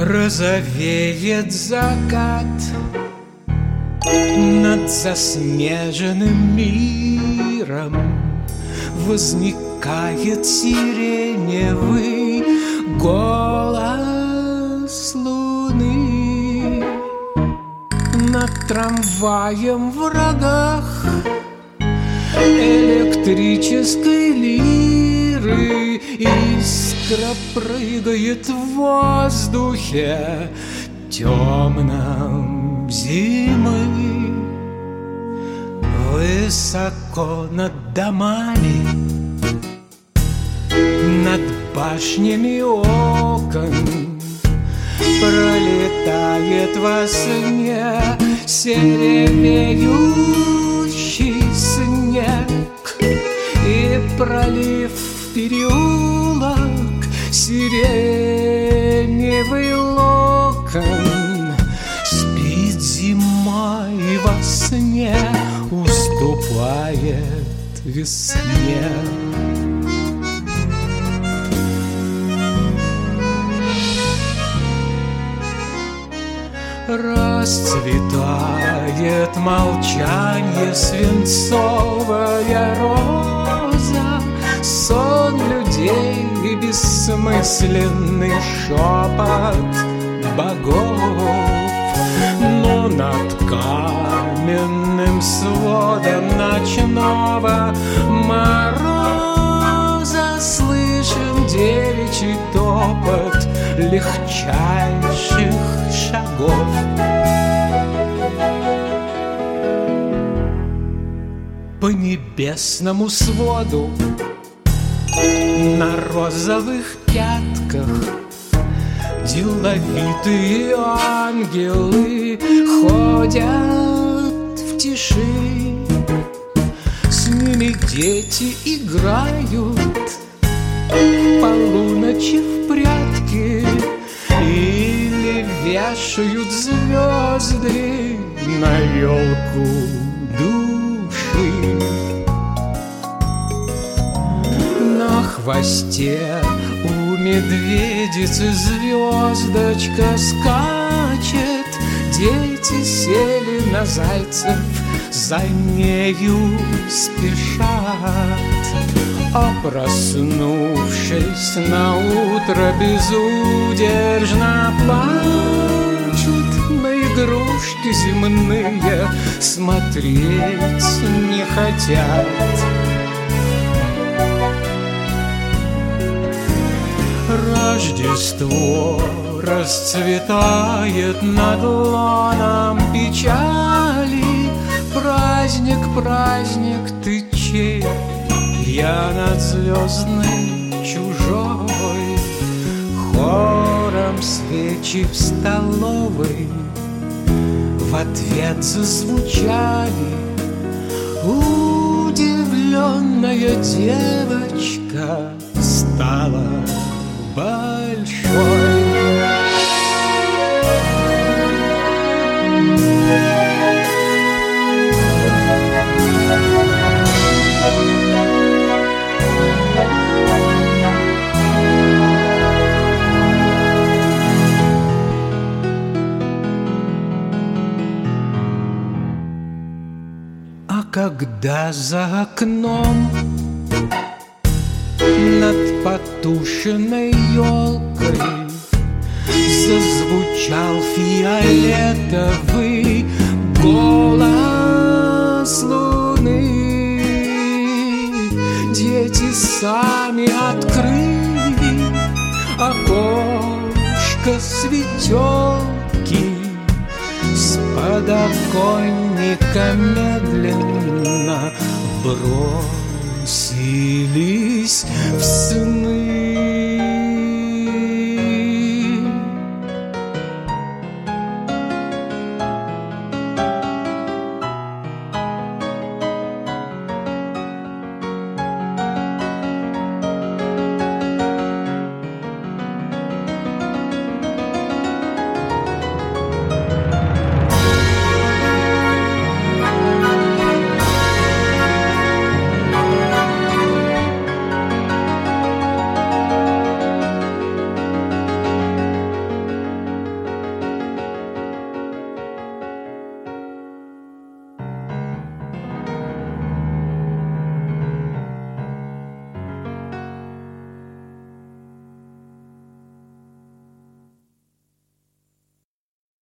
Розовеет закат над заснеженным миром, возникает сиреневый голос луны. Над трамваем в рогах электрической лиры искра прыгает в воздухе темном зимы. Высоко над домами, над башнями окон пролетает во сне серебеющий снег, и пролив переулок сиреневый локон. Спит зима и во сне уступает весне. Расцветает молчанье свинцовая роза, сон людей и бессмысленный шепот богов. Но над каменным сводом ночного мороза слышен девичий топот легчайших шагов. По небесному своду на розовых пятках деловитые ангелы ходят в тиши. С ними дети играют полуночи в прятки или вешают звезды на елку души. На хвосте у медведицы звездочка скачет, дети сели на зайцев, за нею спешат. А проснувшись на утро безудержно плачут, на игрушки земные смотреть не хотят. Рождество расцветает над лоном печали. Праздник, праздник, ты чей? Я над звездной чужой. Хором свечи в столовой в ответ зазвучали. Удивленная девочка стала большой. А когда за окном над потушенной елкой зазвучал фиолетовый голос луны, дети сами открыли окошко светелки. С подоконника медленно бросились в сны.